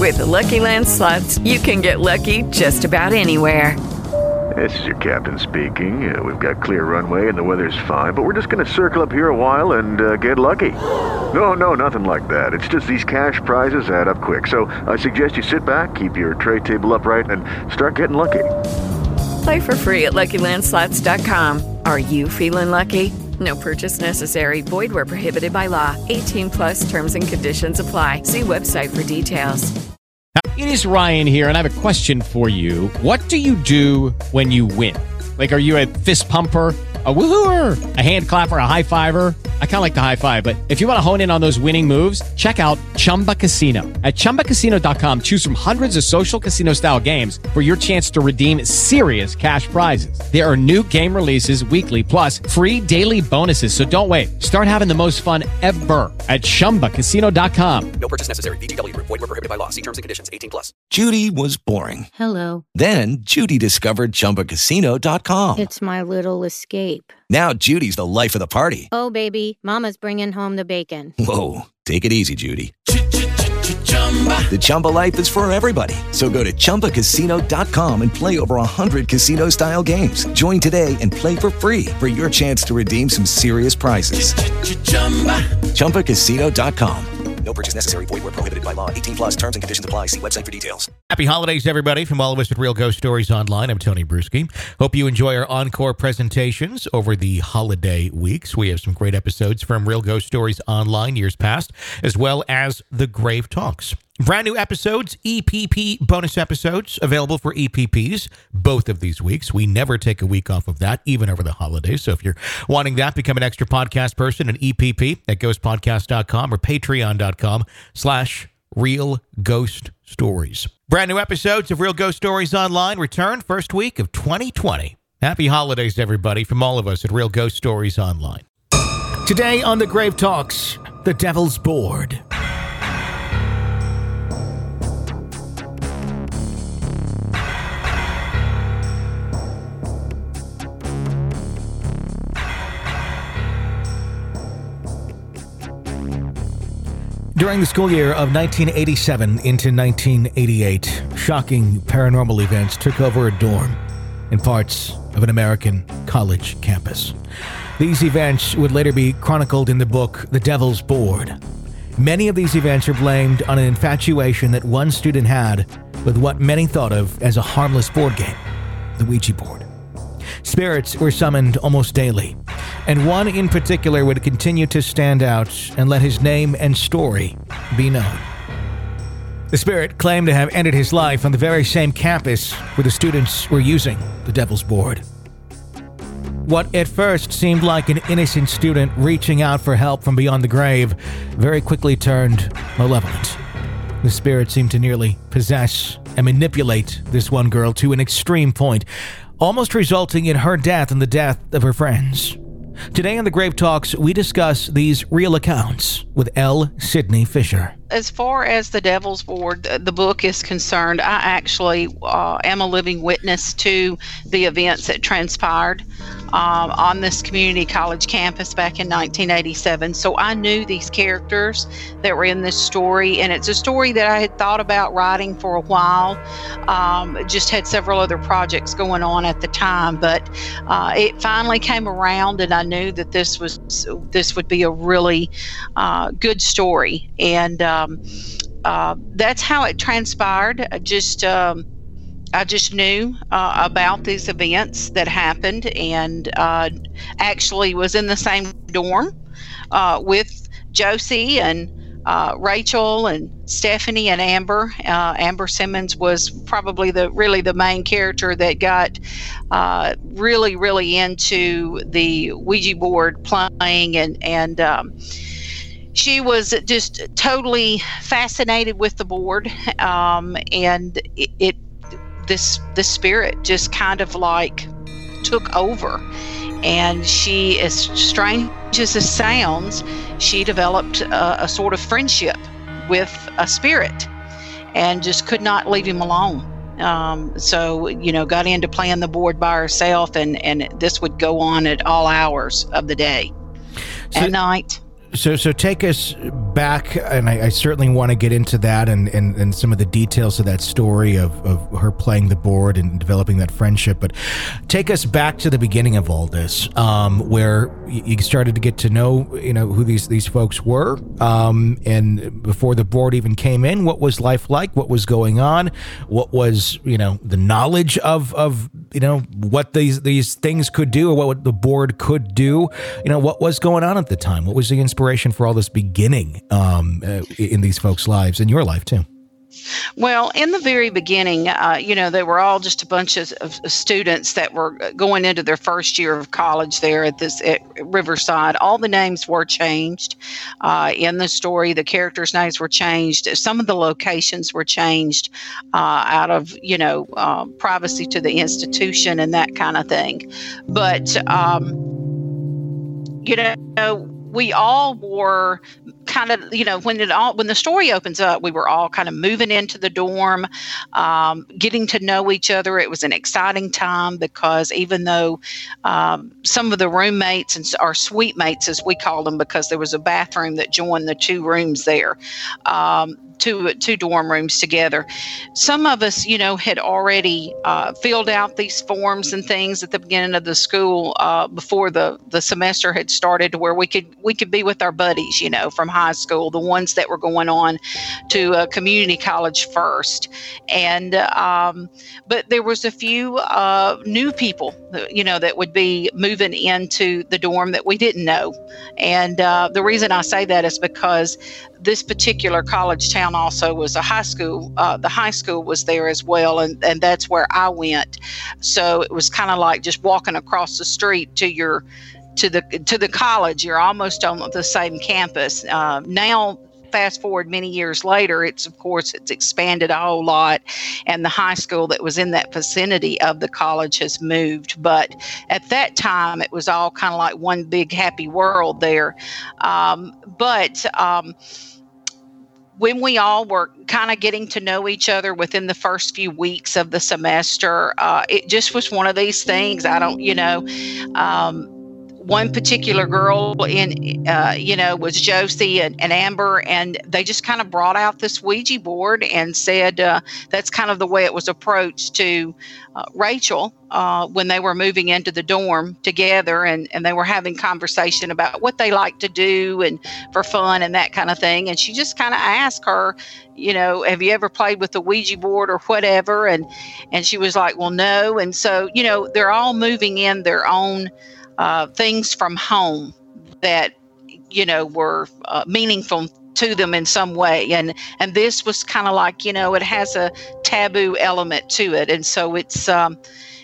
With the Lucky Land Slots, you can get lucky just about anywhere. This is your captain speaking. We've got clear runway and the weather's fine, but we're just going to circle up here a while and get lucky. No, nothing like that. It's just these cash prizes add up quick. So I suggest you sit back, keep your tray table upright, and start getting lucky. Play for free at LuckyLandSlots.com. Are you feeling lucky? No purchase necessary. Void where prohibited by law. 18 plus terms and conditions apply. See website for details. It is Ryan here, and I have a question for you. What do you do when you win? Like, are you a fist pumper, a woohooer, a hand clapper, a high fiver? I kind of like the high five, but if you want to hone in on those winning moves, check out Chumba Casino. At ChumbaCasino.com, choose from hundreds of social casino-style games for your chance to redeem serious cash prizes. There are new game releases weekly, plus free daily bonuses. So don't wait. Start having the most fun ever at ChumbaCasino.com. No purchase necessary. VGW. Void where prohibited by law. See terms and conditions. 18 plus. Judy was boring. Hello. Then Judy discovered ChumbaCasino.com. It's my little escape. Now Judy's the life of the party. Oh, baby, mama's bringing home the bacon. Whoa, take it easy, Judy. The Chumba life is for everybody. So go to ChumbaCasino.com and play over 100 casino-style games. Join today and play for free for your chance to redeem some serious prizes. ChumbaCasino.com. No purchase necessary. Void where prohibited by law. 18 plus terms and conditions apply. See website for details. Happy holidays, everybody, from all of us at Real Ghost Stories Online. I'm Tony Bruschi. Hope you enjoy our encore presentations over the holiday weeks. We have some great episodes from Real Ghost Stories Online years past, as well as the Grave Talks. Brand new episodes, EPP bonus episodes, available for EPPs both of these weeks. We never take a week off of that, even over the holidays. So if you're wanting that, become an extra podcast person, an EPP at ghostpodcast.com or patreon.com/Real Ghost Stories. Brand new episodes of Real Ghost Stories Online return first week of 2020. Happy holidays, everybody, from all of us at Real Ghost Stories Online. Today on the Grave Talks, the Devil's Board. During the school year of 1987 into 1988, shocking paranormal events took over a dorm in parts of an American college campus. These events would later be chronicled in the book The Devil's Board. Many of these events are blamed on an infatuation that one student had with what many thought of as a harmless board game, the Ouija board. Spirits were summoned almost daily, and one in particular would continue to stand out and let his name and story be known. The spirit claimed to have ended his life on the very same campus where the students were using the Devil's Board. What at first seemed like an innocent student reaching out for help from beyond the grave very quickly turned malevolent. The spirit seemed to nearly possess and manipulate this one girl to an extreme point, almost resulting in her death and the death of her friends. Today on the Grave Talks, we discuss these real accounts with L. Sidney Fisher. As far as the Devil's Board, the book is concerned, I actually am a living witness to the events that transpired on this community college campus back in 1987. So I knew these characters that were in this story, and it's a story that I had thought about writing for a while. Just had several other projects going on at the time, but it finally came around, and I knew that this would be a really good story, and that's how it transpired. I just knew about these events that happened, and actually was in the same dorm with Josie and Rachel and Stephanie and Amber. Amber Simmons was probably the main character that got really into the Ouija board playing, and she was just totally fascinated with the board, and this spirit just kind of like took over, and she, as strange as it sounds, she developed a sort of friendship with a spirit and just could not leave him alone. So got into playing the board by herself, and this would go on at all hours of the day and night. So take us back, and I certainly want to get into that and some of the details of that story of her playing the board and developing that friendship. But take us back to the beginning of all this, where you started to get to know, who these folks were, and before the board even came in. What was life like? What was going on? What was, the knowledge of what these things could do, or what the board could do? What was going on at the time? What was the inspiration for all this beginning in these folks' lives, in your life too? Well, in the very beginning, they were all just a bunch of students that were going into their first year of college there at Riverside. All the names were changed in the story. The characters' names were changed. Some of the locations were changed out of, privacy to the institution and that kind of thing. But, we all were kind of, when the story opens up, we were all kind of moving into the dorm, getting to know each other. It was an exciting time because even though some of the roommates and our suite mates, as we call them, because there was a bathroom that joined the two rooms there, two dorm rooms together. Some of us, had already filled out these forms and things at the beginning of the school before the semester had started, to where we could be with our buddies, from high school, the ones that were going on to community college first. And but there was a few new people, that would be moving into the dorm that we didn't know. And the reason I say that is because this particular college town also was a high school. The high school was there as well, and that's where I went. So it was kind of like just walking across the street to the college. You're almost on the same campus. Now, fast forward many years later, it's expanded a whole lot, and the high school that was in that vicinity of the college has moved. But at that time, it was all kind of like one big happy world there. When we all were kind of getting to know each other within the first few weeks of the semester, it just was one of these things. One particular girl was Josie and Amber, and they just kind of brought out this Ouija board and said that's kind of the way it was approached to Rachel when they were moving into the dorm together, and they were having conversation about what they like to do and for fun and that kind of thing. And she just kind of asked her, have you ever played with the Ouija board or whatever? And she was like, well, no. And so, they're all moving in their own things from home that, were meaningful to them in some way. And this was kind of like, it has a taboo element to it. And so it's got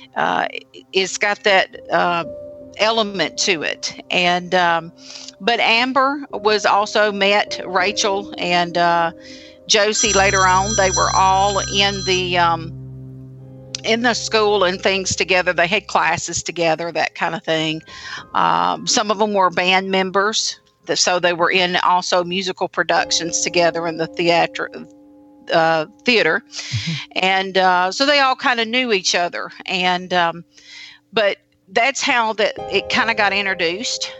that element to it. And but Amber was also met Rachel and Josie later on. They were all in the school and things together. They had classes together, that kind of thing. Some of them were band members, so they were in also musical productions together in the theater. Mm-hmm. And so they all kind of knew each other. And but that's how it kind of got introduced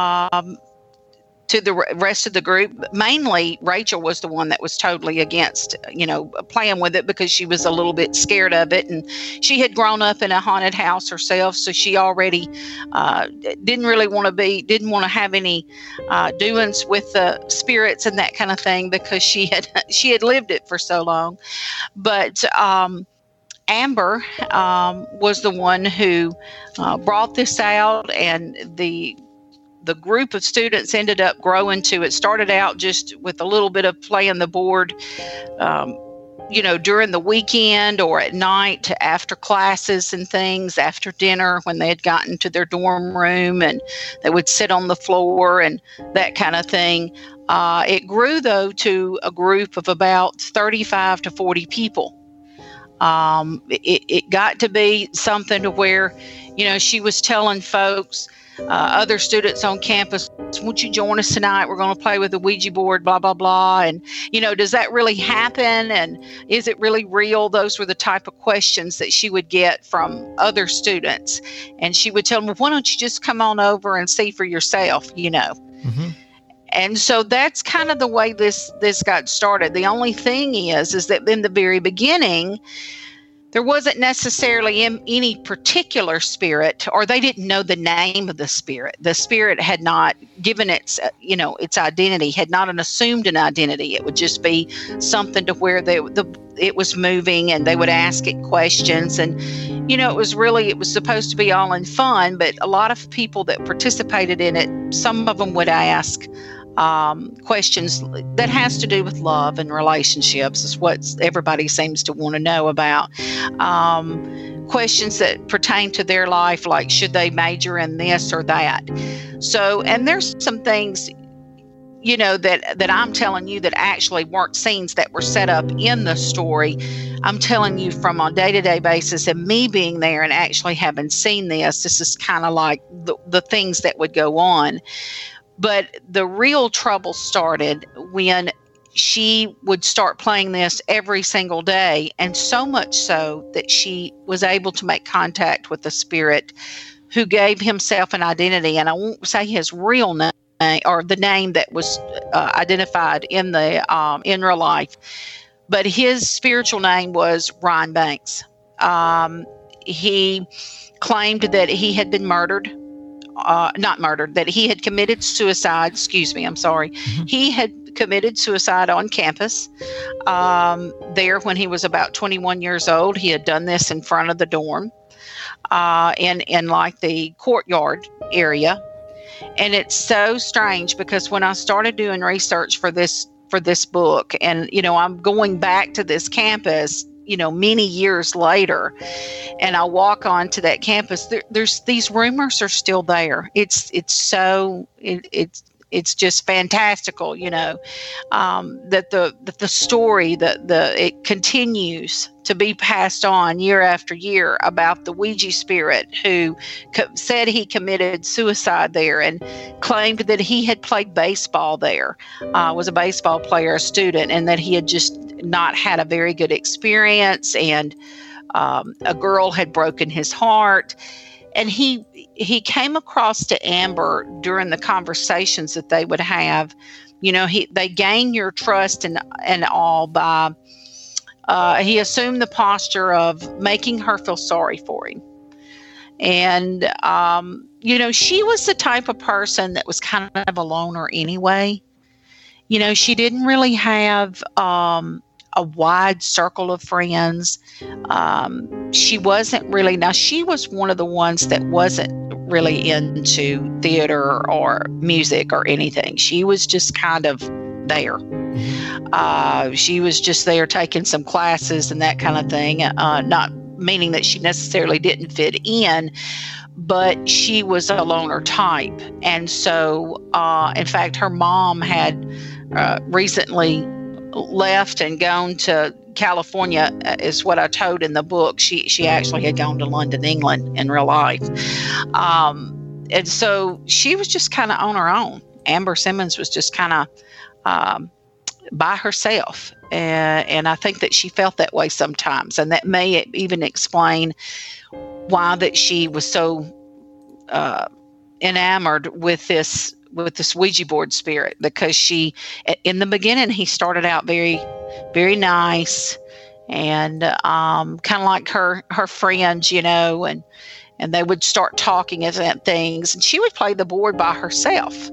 to the rest of the group. Mainly, Rachel was the one that was totally against, playing with it, because she was a little bit scared of it. And she had grown up in a haunted house herself, so she already didn't want to have any doings with the spirits and that kind of thing, because she had lived it for so long. But Amber was the one who brought this out, and the group of students ended up growing to, it started out just with a little bit of playing the board, during the weekend or at night after classes and things, after dinner when they had gotten to their dorm room, and they would sit on the floor and that kind of thing. It grew, though, to a group of about 35 to 40 people. It got to be something to where, she was telling folks, other students on campus, won't you join us tonight? We're going to play with the Ouija board, blah, blah, blah. And, does that really happen? And is it really real? Those were the type of questions that she would get from other students. And she would tell them, well, why don't you just come on over and see for yourself, Mm-hmm. And so that's kind of the way this got started. The only thing is that in the very beginning, there wasn't necessarily any particular spirit, or they didn't know the name of the spirit. The spirit had not given its identity, had not assumed an identity. It would just be something to where it was moving, and they would ask it questions. And, it was supposed to be all in fun, but a lot of people that participated in it, some of them would ask questions that has to do with love and relationships, is what everybody seems to want to know about. Questions that pertain to their life, like should they major in this or that. So, and there's some things, that I'm telling you that actually weren't scenes that were set up in the story. I'm telling you from a day-to-day basis, and me being there and actually having seen this is kind of like the things that would go on. But the real trouble started when she would start playing this every single day, and so much so that she was able to make contact with the spirit who gave himself an identity. And I won't say his real name or the name that was identified in real life, but his spiritual name was Ryan Banks. He claimed that he had been murdered. That he had committed suicide. He had committed suicide on campus there when he was about 21 years old. He had done this in front of the dorm in like the courtyard area. And it's so strange because when I started doing research for this book, and, I'm going back to this campus, many years later, and I walk onto that campus, there's these rumors are still there. It's just fantastical, that the story, it continues to be passed on year after year about the Ouija spirit who said he committed suicide there and claimed that he had played baseball there, was a baseball player, a student, and that he had just not had a very good experience, and a girl had broken his heart. And he came across to Amber during the conversations that they would have. They gain your trust and all by he assumed the posture of making her feel sorry for him. And she was the type of person that was kind of a loner anyway. She didn't really have a wide circle of friends. She wasn't really, now she was one of the ones that wasn't really into theater or music or anything. She was just kind of there. She was just there taking some classes and that kind of thing, not meaning that she necessarily didn't fit in, but she was a loner type. And so, in fact, her mom had recently left and gone to California, is what I told in the book. She actually had gone to London, England in real life. And so she was just kind of on her own. Amber Simmons was just kind of by herself. And I think that she felt that way sometimes. And that may even explain why that she was so enamored with this Ouija board spirit, because she, in the beginning, he started out very, very nice and kind of like her friends, and they would start talking about things, and she would play the board by herself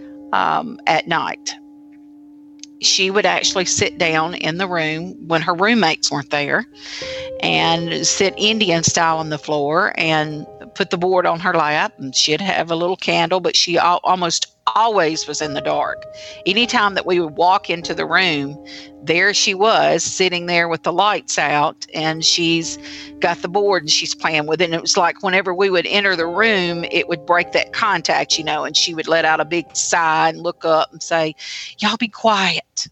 at night. She would actually sit down in the room when her roommates weren't there and sit Indian style on the floor and put the board on her lap, and she'd have a little candle, but she almost always was in the dark. Anytime that we would walk into the room, there she was sitting there with the lights out, and she's got the board and she's playing with it. And it was like whenever we would enter the room, it would break that contact, and she would let out a big sigh and look up and say, "Y'all be quiet."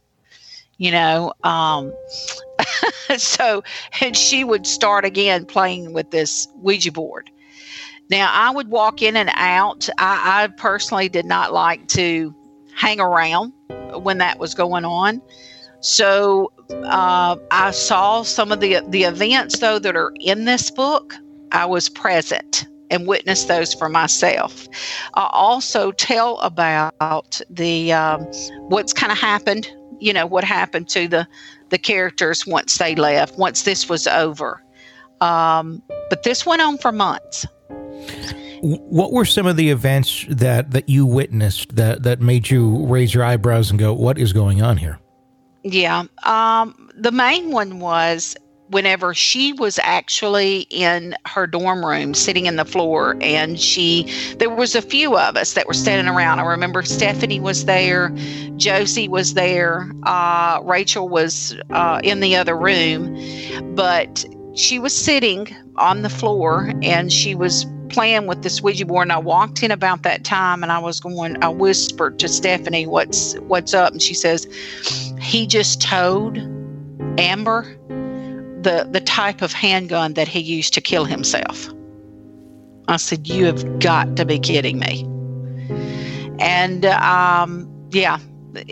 So, and she would start again playing with this Ouija board. Now, I would walk in and out. I personally did not like to hang around when that was going on. So I saw some of the events, though, that are in this book. I was present and witness those for myself. I also tell about the what's kind of happened, what happened to the characters once they left, once this was over. But this went on for months. What were some of the events that you witnessed that made you raise your eyebrows and go, what is going on here? Yeah. The main one was whenever she was actually in her dorm room sitting in the floor, and there was a few of us that were standing around. I remember Stephanie was there, Josie was there, Rachel was in the other room, but she was sitting on the floor and she was playing with this Ouija board, and I walked in about that time, and I whispered to Stephanie, what's up? And she says, he just told Amber the type of handgun that he used to kill himself. I said, you have got to be kidding me. And the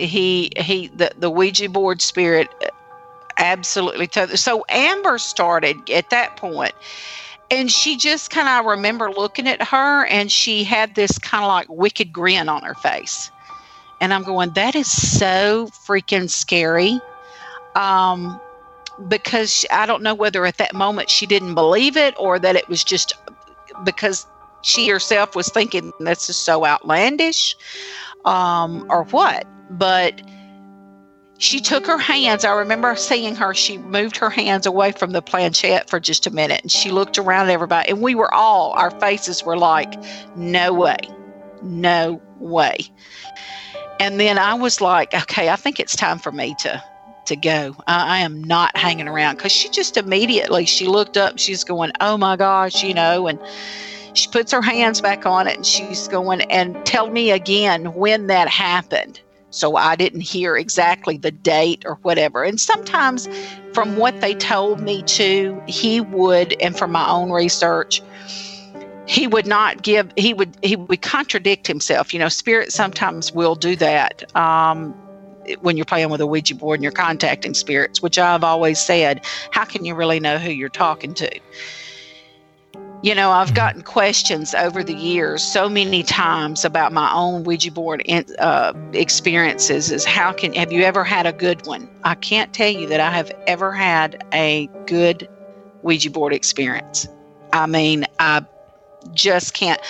Ouija board spirit absolutely told. So Amber started at that point, and she just kind of, I remember looking at her, and she had this kind of like wicked grin on her face. And I'm going, that is so freaking scary. Because I don't know whether at that moment she didn't believe it, or that it was just because she herself was thinking this is so outlandish, or what. But she took her hands. I remember seeing her. She moved her hands away from the planchette for just a minute, and she looked around at everybody. And our faces were like, no way, no way. And then I was like, okay, I think it's time for me to go. I am not hanging around, because she just immediately, she looked up, she's going, oh my gosh, and she puts her hands back on it, and she's going, and tell me again when that happened. So I didn't hear exactly the date or whatever. And sometimes from what they told me too, he would, and from my own research, he would not give, he would contradict himself. Spirit sometimes will do that. When you're playing with a Ouija board and you're contacting spirits, which I've always said, how can you really know who you're talking to? I've gotten questions over the years so many times about my own Ouija board experiences have you ever had a good one? I can't tell you that I have ever had a good Ouija board experience. I mean, I just can't.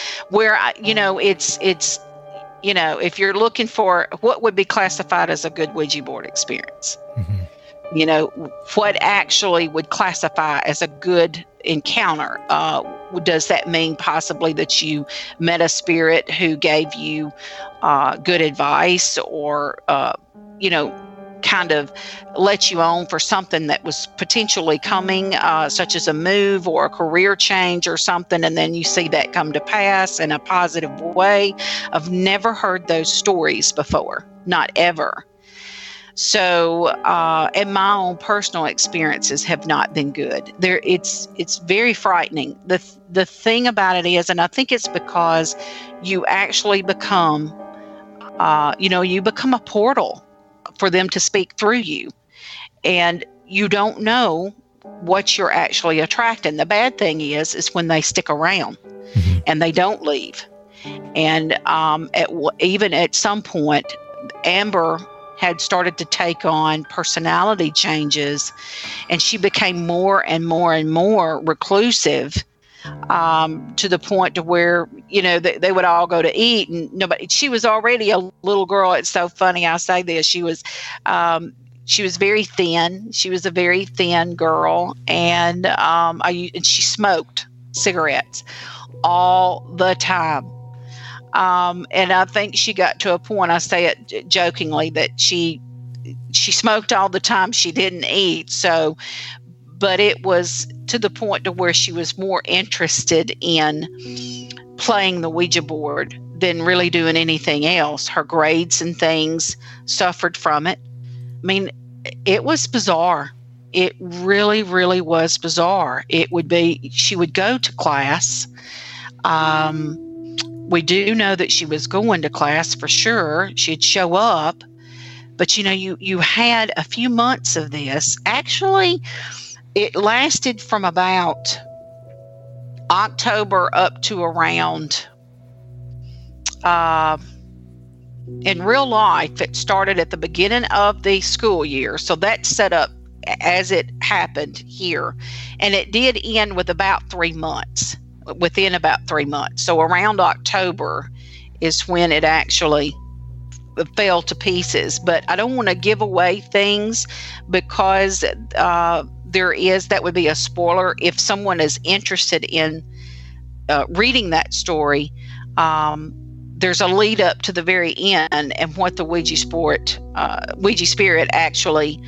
If you're looking for what would be classified as a good Ouija board experience, what actually would classify as a good encounter? Does that mean possibly that you met a spirit who gave you good advice, or, kind of let you on for something that was potentially coming, such as a move or a career change or something, and then you see that come to pass in a positive way? I've never heard those stories before, not ever. So, and my own personal experiences have not been good. It's very frightening. The thing about it is, and I think it's because you actually become, you become a portal for them to speak through you, and you don't know what you're actually attracting. The bad thing is when they stick around and they don't leave. And even at some point, Amber had started to take on personality changes, and she became more and more and more reclusive, to the point to where, they would all go to eat, and she was already a little girl. It's so funny I say this. She was very thin. She was a very thin girl, and she smoked cigarettes all the time. And I think she got to a point, I say it jokingly, that she smoked all the time. She didn't eat. So, but it was to the point to where she was more interested in playing the Ouija board than really doing anything else. Her grades and things suffered from it. I mean, it was bizarre. It really, really was bizarre. She would go to class. We do know that she was going to class for sure. She'd show up. But, you had a few months of this. Actually, it lasted from about October up to around, in real life, it started at the beginning of the school year. So that's set up as it happened here. And it did end with within about 3 months. So around October is when it actually fell to pieces. But I don't want to give away things because that would be a spoiler. If someone is interested in reading that story, there's a lead up to the very end and what the Ouija spirit actually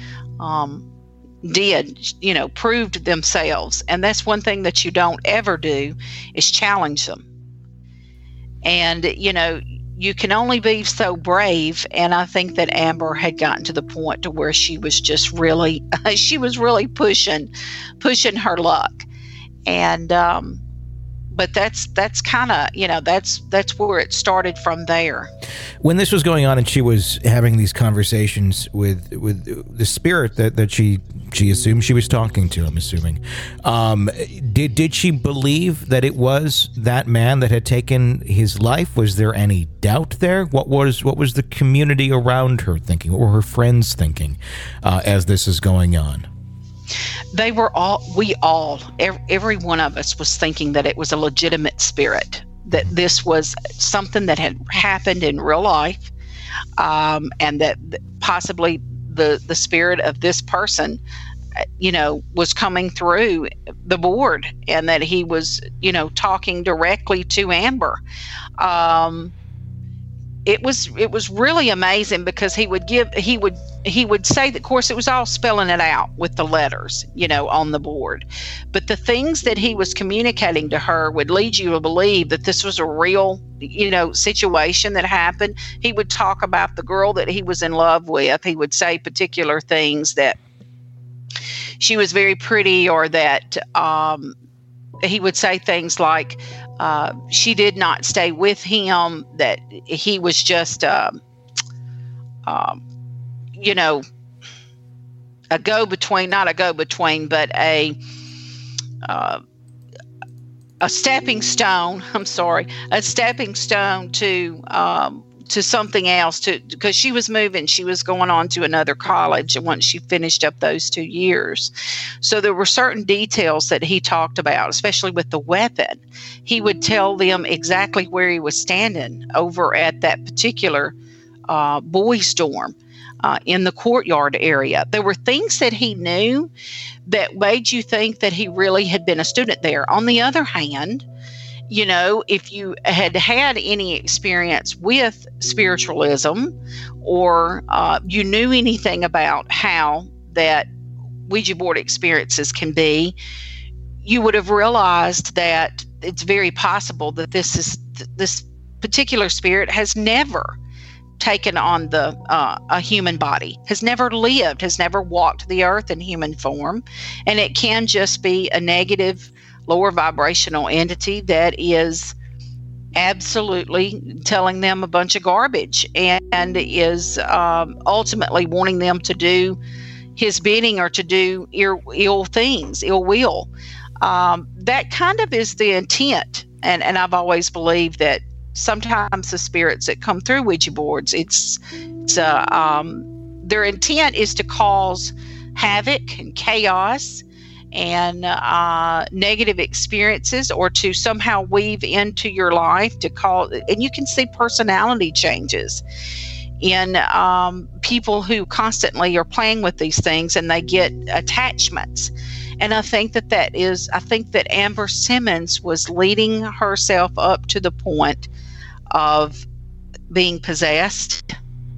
did, proved themselves. And that's one thing that you don't ever do is challenge them. And, you can only be so brave. And I think that Amber had gotten to the point to where she was just really, pushing her luck. And, but that's kind of, that's where it started from there. When this was going on and she was having these conversations with the spirit that she assumed she was talking to, I'm assuming, did she believe that it was that man that had taken his life? Was there any doubt there? What was the community around her thinking? What were her friends thinking as this is going on? Every one of us was thinking that it was a legitimate spirit, that this was something that had happened in real life, and that possibly the spirit of this person, was coming through the board, and that he was, talking directly to Amber. It was really amazing because he would say that, of course, it was all spelling it out with the letters, on the board. But the things that he was communicating to her would lead you to believe that this was a real, situation that happened. He would talk about the girl that he was in love with. He would say particular things, that she was very pretty, or that he would say things like, she did not stay with him, that he was just, a go-between, not a go-between, but a stepping stone. A stepping stone to something else, because she was moving. She was going on to another college once she finished up those 2 years. So there were certain details that he talked about, especially with the weapon. He would tell them exactly where he was standing over at that particular boys' dorm in the courtyard area. There were things that he knew that made you think that he really had been a student there. On the other hand, if you had any experience with spiritualism, or you knew anything about how that Ouija board experiences can be, you would have realized that it's very possible that this particular spirit has never taken on a human body, has never lived, has never walked the earth in human form, and it can just be a negative, lower vibrational entity that is absolutely telling them a bunch of garbage, and is ultimately wanting them to do his bidding, or to do ill things, ill will. That kind of is the intent, and I've always believed that sometimes the spirits that come through Ouija boards, their intent is to cause havoc and chaos and negative experiences, or to somehow weave into your life and you can see personality changes in people who constantly are playing with these things, and they get attachments. And I think that Amber Simmons was leading herself up to the point of being possessed.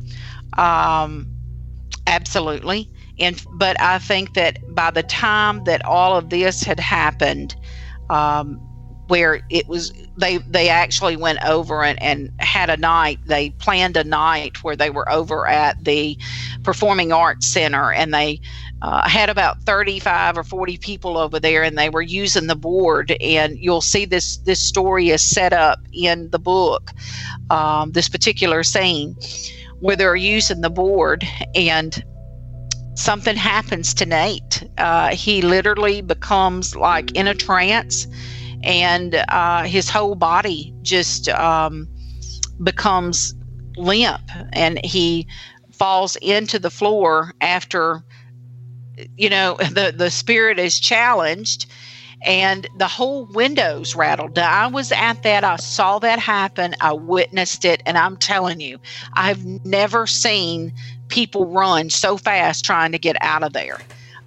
Absolutely. But I think that by the time that all of this had happened, where it was, they actually went over and had a night. They planned a night where they were over at the Performing Arts Center, and they had about 35 or 40 people over there, and they were using the board. And you'll see this story is set up in the book, this particular scene where they're using the board, and something happens to Nate. He literally becomes like in a trance, and his whole body just becomes limp, and he falls into the floor after, the spirit is challenged, and the whole windows rattled. Now, I was at that. I saw that happen. I witnessed it, and I'm telling you, I've never seen people run so fast trying to get out of there.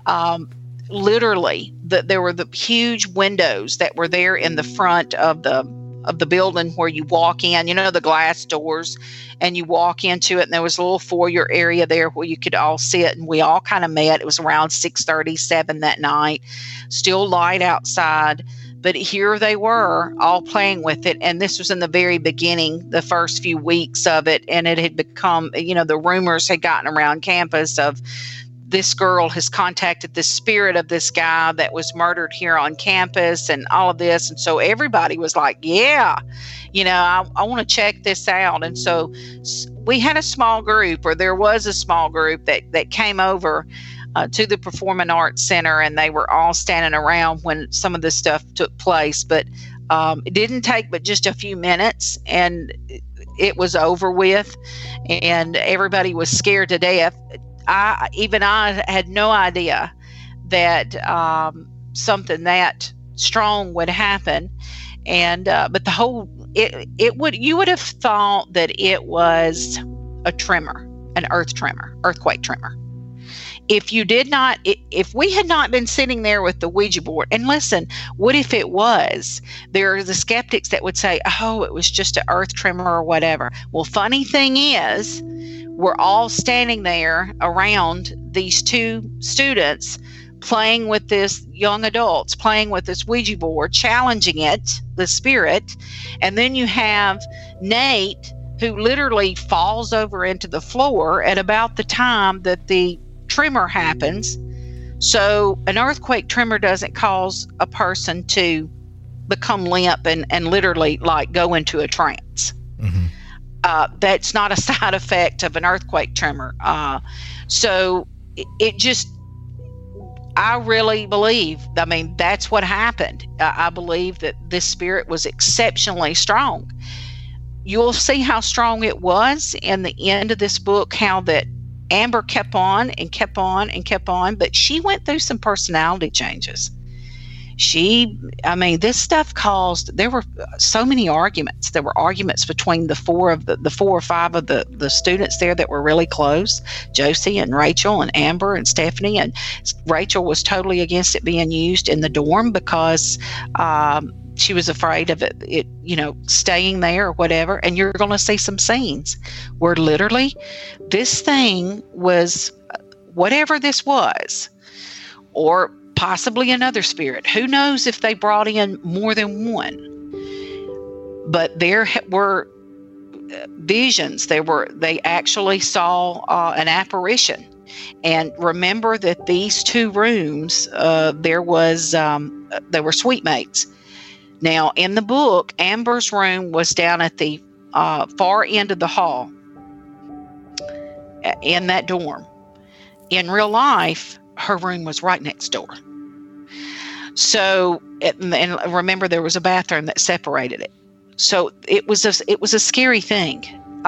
Literally, there were the huge windows that were there in the front of the building where you walk in, the glass doors, and you walk into it, and there was a little foyer area there where you could all sit, and we all kind of met. It was around 6:30, 7 that night, still light outside, but here they were all playing with it. And this was in the very beginning, the first few weeks of it, and it had become, the rumors had gotten around campus of, this girl has contacted the spirit of this guy that was murdered here on campus and all of this. And so everybody was like, yeah, I want to check this out. And so we had a small group, or there was a small group that came over to the Performing Arts Center, and they were all standing around when some of this stuff took place. But it didn't take but just a few minutes, and it was over with, and everybody was scared to death. I had no idea that something that strong would happen, and but the whole you would have thought that it was a tremor, an earthquake tremor. If we had not been sitting there with the Ouija board, and listen, what if it was? There are the skeptics that would say, oh, it was just an earth tremor or whatever. Well, funny thing is, we're all standing there around these two students playing with this, young adults playing with this Ouija board, challenging it, the spirit. And then you have Nate, who literally falls over into the floor at about the time that the tremor happens. So an earthquake tremor doesn't cause a person to become limp and literally like go into a trance. Mm-hmm. That's not a side effect of an earthquake tremor. So it just, I really believe, that's what happened. I believe that this spirit was exceptionally strong. You'll see how strong it was in the end of this book, how that Amber kept on and kept on and kept on, but she went through some personality changes. This stuff there were so many arguments. There were arguments between the four or five of the students there that were really close, Josie and Rachel and Amber and Stephanie. And Rachel was totally against it being used in the dorm because she was afraid of it, staying there or whatever. And you're going to see some scenes where literally this thing was, whatever this was, or possibly another spirit. Who knows if they brought in more than one? But there were visions. They actually saw an apparition. And remember that these two rooms, there were suite mates. Now, in the book, Amber's room was down at the far end of the hall in that dorm. In real life, her room was right next door. So, and remember, there was a bathroom that separated it. So it was a scary thing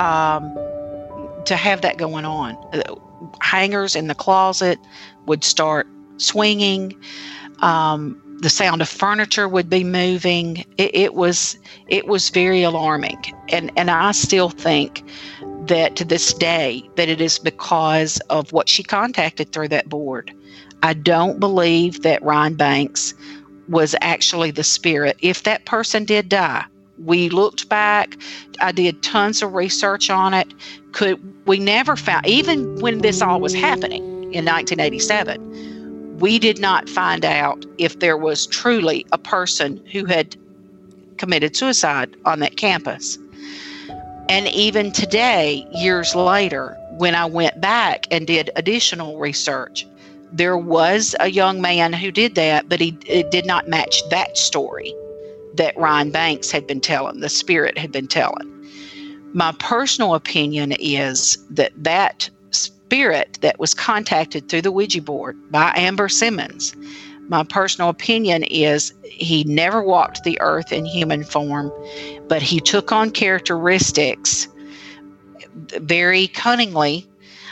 to have that going on. Hangers in the closet would start swinging. The sound of furniture would be moving. It was very alarming, and I still think that to this day that it is because of what she contacted through that board. I don't believe that Ryan Banks was actually the spirit. If that person did die, we looked back. I did tons of research on it. We never found, even when this all was happening in 1987, we did not find out if there was truly a person who had committed suicide on that campus. And even today, years later, when I went back and did additional research, there was a young man who did that, but it did not match that story that Ryan Banks had been telling, the spirit had been telling. My personal opinion is that spirit that was contacted through the Ouija board by Amber Simmons, my personal opinion is he never walked the earth in human form, but he took on characteristics very cunningly,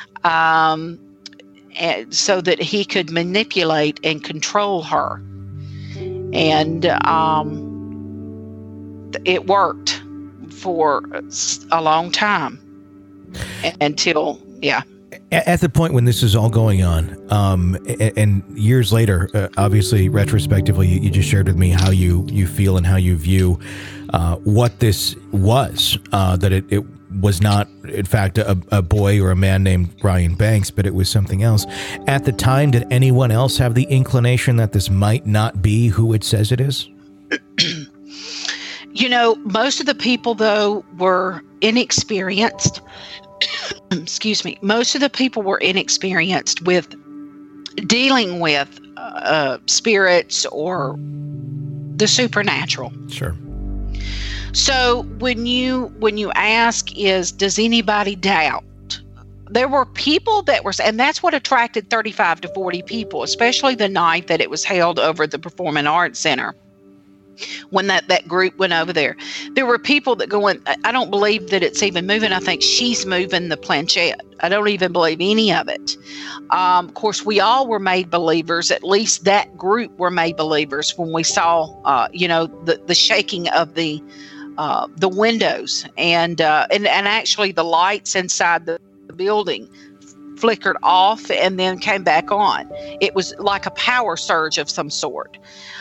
so that he could manipulate and control her. And it worked for a long time until, At the point when this is all going on, and years later, obviously, retrospectively, you just shared with me how you feel and how you view what this was, that it was not, in fact, a boy or a man named Ryan Banks, but it was something else. At the time, did anyone else have the inclination that this might not be who it says it is? Most of the people, though, were inexperienced. Excuse me. Most of the people were inexperienced with dealing with spirits or the supernatural. Sure. So when you ask, does anybody doubt? There were people that were, and that's what attracted 35 to 40 people, especially the night that it was held over at the Performing Arts Center. When that group went over there, there were people that going, I don't believe that it's even moving. I think she's moving the planchette. I don't even believe any of it. Of course, we all were made believers. At least that group were made believers when we saw, the shaking of the windows and actually the lights inside the building flickered off and then came back on. It was like a power surge of some sort.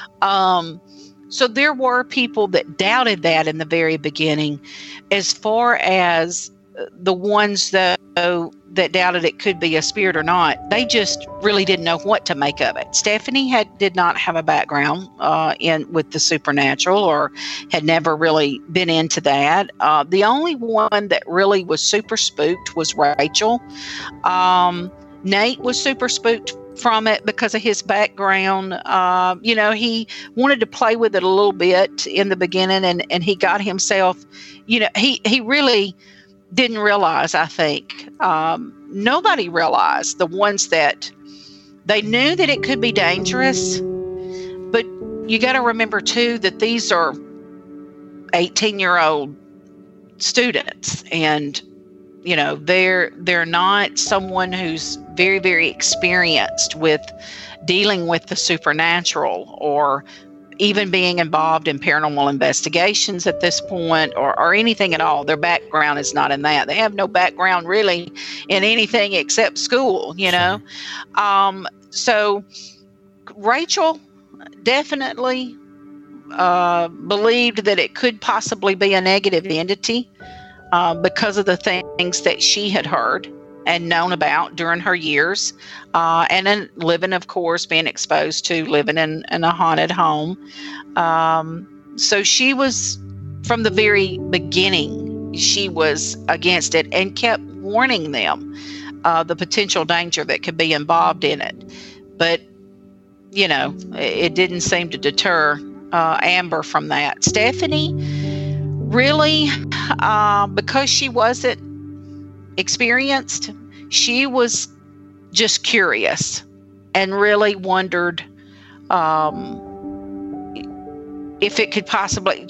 So there were people that doubted that in the very beginning. As far as the ones that doubted it could be a spirit or not, they just really didn't know what to make of it. Stephanie did not have a background with the supernatural, or had never really been into that. The only one that really was super spooked was Rachel. Nate was super spooked from it because of his background. He wanted to play with it a little bit in the beginning, and he got himself, he really didn't realize, I think, nobody realized, the ones that they knew that it could be dangerous, but you got to remember too that these are 18-year-old students, and they're not someone who's very, very experienced with dealing with the supernatural, or even being involved in paranormal investigations at this point, or anything at all. Their background is not in that. They have no background really in anything except school, Sure. So Rachel definitely believed that it could possibly be a negative entity because of the things that she had heard and known about during her years, and then living, of course, being exposed to living in a haunted home. So she was, from the very beginning, she was against it and kept warning them the potential danger that could be involved in it. But, it didn't seem to deter Amber from that. Stephanie, really, because she wasn't experienced, she was just curious and really wondered if it could possibly,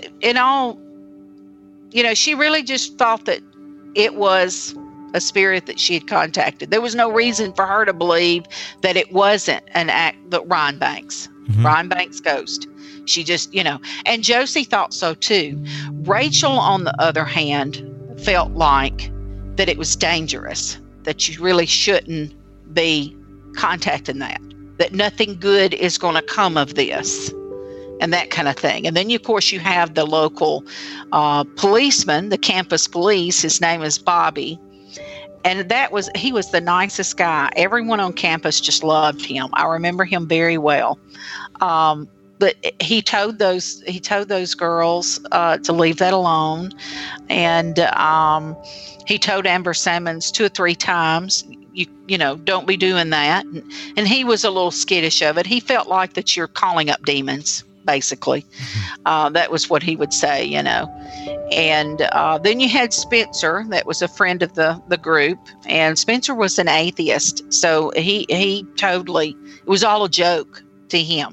she really just thought that it was a spirit that she had contacted. There was no reason for her to believe that it wasn't Ryan Banks, Ryan Banks' ghost. She just, and Josie thought so too. Rachel, on the other hand, felt like that it was dangerous, that you really shouldn't be contacting that nothing good is going to come of this, and that kind of thing. And then, of course, you have the local policeman, the campus police. His name is Bobby. And he was the nicest guy. Everyone on campus just loved him. I remember him very well. But he told those girls to leave that alone, and he told Amber Simmons 2 or 3 times, don't be doing that. And he was a little skittish of it. He felt like that you're calling up demons, basically. That was what he would say, And then you had Spencer, that was a friend of the group, and Spencer was an atheist. So he totally, it was all a joke. to him.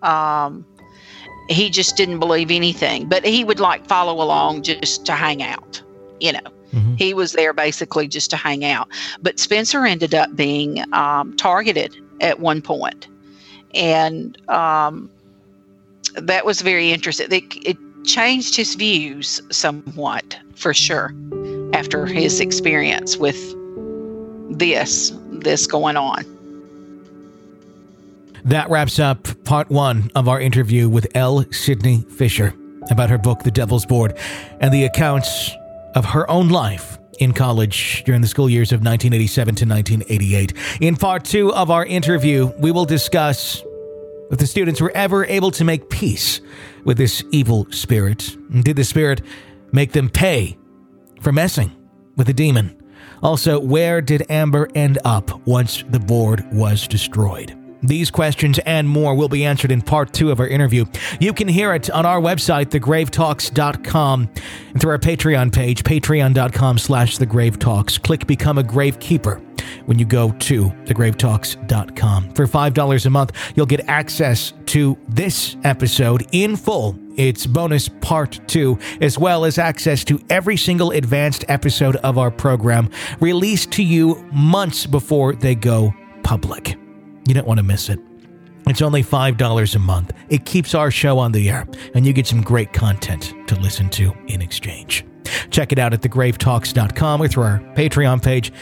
He just didn't believe anything, but he would follow along just to hang out, Mm-hmm. He was there basically just to hang out. But Spencer ended up being targeted at one point. And that was very interesting. It changed his views somewhat, for sure, after his experience with this going on. That wraps up part one of our interview with L. Sydney Fisher about her book, The Devil's Board, and the accounts of her own life in college during the school years of 1987 to 1988. In part two of our interview, we will discuss if the students were ever able to make peace with this evil spirit. Did the spirit make them pay for messing with the demon? Also, where did Amber end up once the board was destroyed? These questions and more will be answered in part two of our interview. You can hear it on our website, thegravetalks.com, and through our Patreon page, patreon.com/thegravetalks. Click Become a Gravekeeper when you go to thegravetalks.com. For $5 a month, you'll get access to this episode in full, its bonus part 2, as well as access to every single advanced episode of our program, released to you months before they go public. You don't want to miss it. It's only $5 a month. It keeps our show on the air, and you get some great content to listen to in exchange. Check it out at thegravetalks.com or through our Patreon page,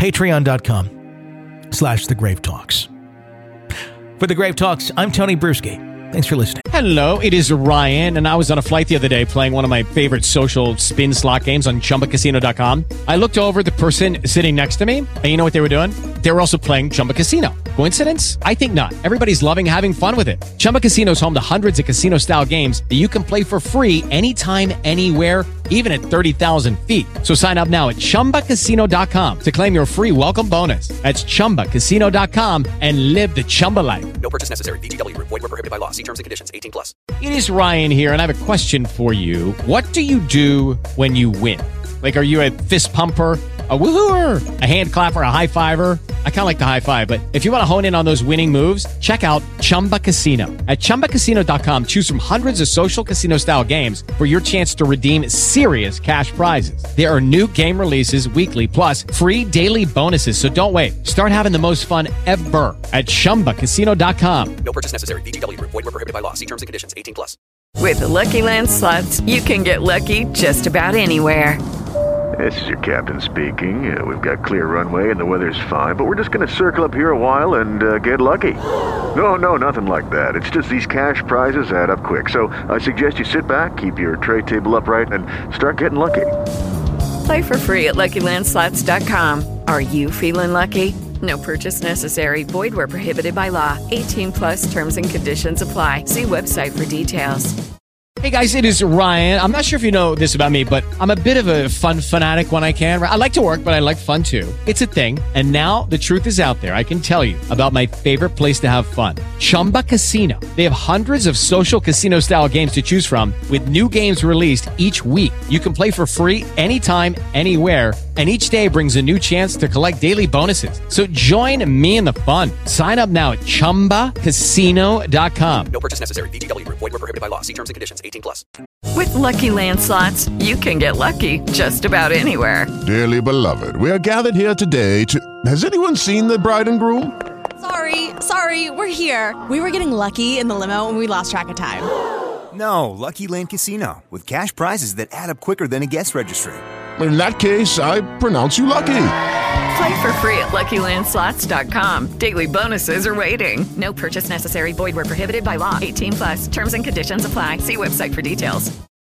patreon.com/thegravetalks. For The Grave Talks, I'm Tony Bruschi. Thanks for listening. Hello, it is Ryan, and I was on a flight the other day playing one of my favorite social spin slot games on ChumbaCasino.com. I looked over at the person sitting next to me, and you know what they were doing? They were also playing Chumba Casino. Coincidence? I think not. Everybody's loving having fun with it. Chumba Casino is home to hundreds of casino-style games that you can play for free anytime, anywhere, even at 30,000 feet. So sign up now at ChumbaCasino.com to claim your free welcome bonus. That's ChumbaCasino.com and live the Chumba life. No purchase necessary. VGW. Void where prohibited by law. See terms and conditions. 18+. It is Ryan here, and I have a question for you. What do you do when you win? Like, are you a fist pumper, a woohooer, a hand clapper, a high fiver? I kind of like the high five, but if you want to hone in on those winning moves, check out Chumba Casino. At ChumbaCasino.com, choose from hundreds of social casino-style games for your chance to redeem serious cash prizes. There are new game releases weekly, plus free daily bonuses. So don't wait. Start having the most fun ever at ChumbaCasino.com. No purchase necessary. VGW. Void where prohibited by law. See terms and conditions. 18+. With the Lucky Land Slots, you can get lucky just about anywhere. This is your captain speaking. We've got clear runway and the weather's fine, but we're just going to circle up here a while and get lucky. No, nothing like that. It's just these cash prizes add up quick. So I suggest you sit back, keep your tray table upright, and start getting lucky. Play for free at LuckyLandSlots.com. Are you feeling lucky? No purchase necessary. Void where prohibited by law. 18+ terms and conditions apply. See website for details. Hey guys, it is Ryan. I'm not sure if you know this about me, but I'm a bit of a fun fanatic when I can. I like to work, but I like fun too. It's a thing. And now the truth is out there. I can tell you about my favorite place to have fun. Chumba Casino. They have hundreds of social casino style games to choose from with new games released each week. You can play for free anytime, anywhere. And each day brings a new chance to collect daily bonuses. So join me in the fun. Sign up now at ChumbaCasino.com. No purchase necessary. VGW. Void where prohibited by law. See terms and conditions. 18+. With Lucky Land Slots, you can get lucky just about anywhere. Dearly beloved, we are gathered here today to... Has anyone seen the bride and groom? Sorry, we're here. We were getting lucky in the limo and we lost track of time. No, Lucky Land Casino, with cash prizes that add up quicker than a guest registry. In that case, I pronounce you lucky. Play for free at LuckyLandSlots.com. Daily bonuses are waiting. No purchase necessary. Void where prohibited by law. 18+. Terms and conditions apply. See website for details.